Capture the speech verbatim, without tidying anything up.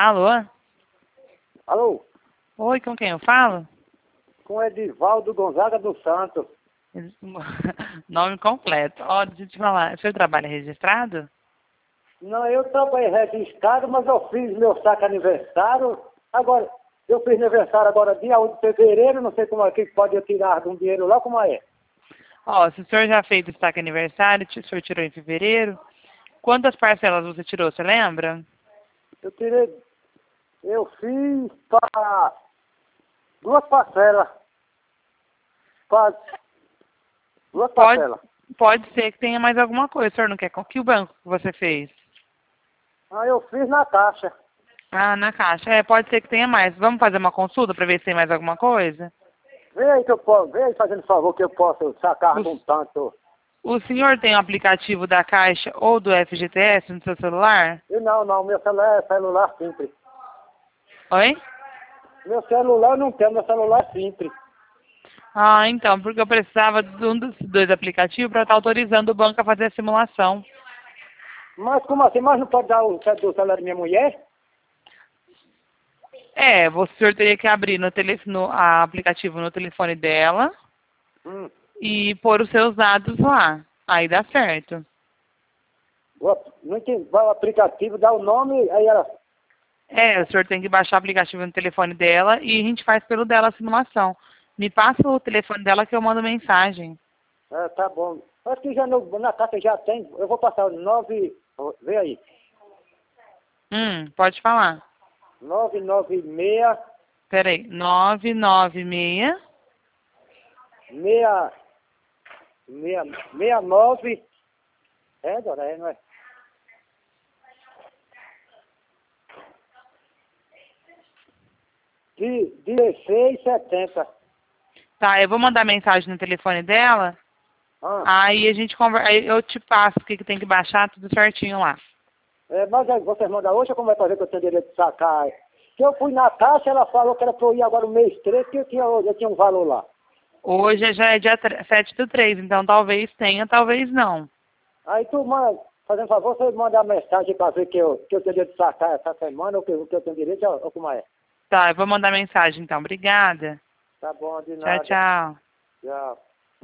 Alô? Alô? Oi, com quem eu falo? Com Edivaldo Gonzaga do Santo. Nome completo. Ó, deixa eu te falar, o senhor trabalha registrado? Não, eu trabalhei registrado, mas eu fiz meu saque aniversário. Agora, eu fiz aniversário agora dia um de fevereiro, não sei como é que pode eu tirar de um dinheiro lá, como é? Ó, se o senhor já fez o destaque aniversário, o senhor tirou em fevereiro, quantas parcelas você tirou, você lembra? Eu tirei, eu fiz para duas parcelas. Para duas Pode, parcelas. pode ser que tenha mais alguma coisa, o senhor não quer? Com que banco que você fez? Ah, eu fiz na Caixa. Ah, na Caixa. É, pode ser que tenha mais. Vamos fazer uma consulta para ver se tem mais alguma coisa? Vê aí que eu posso, vê aí fazendo favor que eu posso sacar de um O, tanto. o senhor tem o aplicativo da Caixa ou do F G T S no seu celular? Eu não, não, meu celular é celular simples. Oi? Meu celular eu não tenho, meu celular é simples. Ah, então, porque eu precisava de um dos dois aplicativos para estar autorizando o banco a fazer a simulação. Mas como assim? Mas não pode dar o celular da minha mulher? É, o senhor teria que abrir no tele, no a aplicativo no telefone dela Hum. e pôr os seus dados lá. Aí dá certo. O, não entendi. Vai o aplicativo, dá o nome, aí ela... É, o senhor tem que baixar o aplicativo no telefone dela e a gente faz pelo dela a simulação. Me passa o telefone dela que eu mando mensagem. Ah, tá bom. Acho que já no, na carta já tem. Eu vou passar o nove... Vê aí. Hum, pode falar. nove nove seis... Peraí, nove nove seis Meia... Meia... Meia nove... É, Dora, é, não é? De dezesseis setenta. Tá, eu vou mandar mensagem no telefone dela. Ah. Aí a gente conversa, aí eu te passo o que, que tem que baixar, tudo certinho lá. É, mas aí vocês mandam hoje ou como vai fazer que eu tenho direito de sacar? Se eu fui na caixa, ela falou que era para eu ir agora no mês três, que eu tinha, eu tinha um valor lá. Hoje já é dia sete do três, então talvez tenha, talvez não. Aí tu manda, fazendo favor, você manda a mensagem para ver que eu, que eu tenho direito de sacar essa semana, ou que, que eu tenho direito, ou, ou como é? Tá, eu vou mandar mensagem então. Obrigada. Tá bom, de Tchau, nada. tchau. Tchau.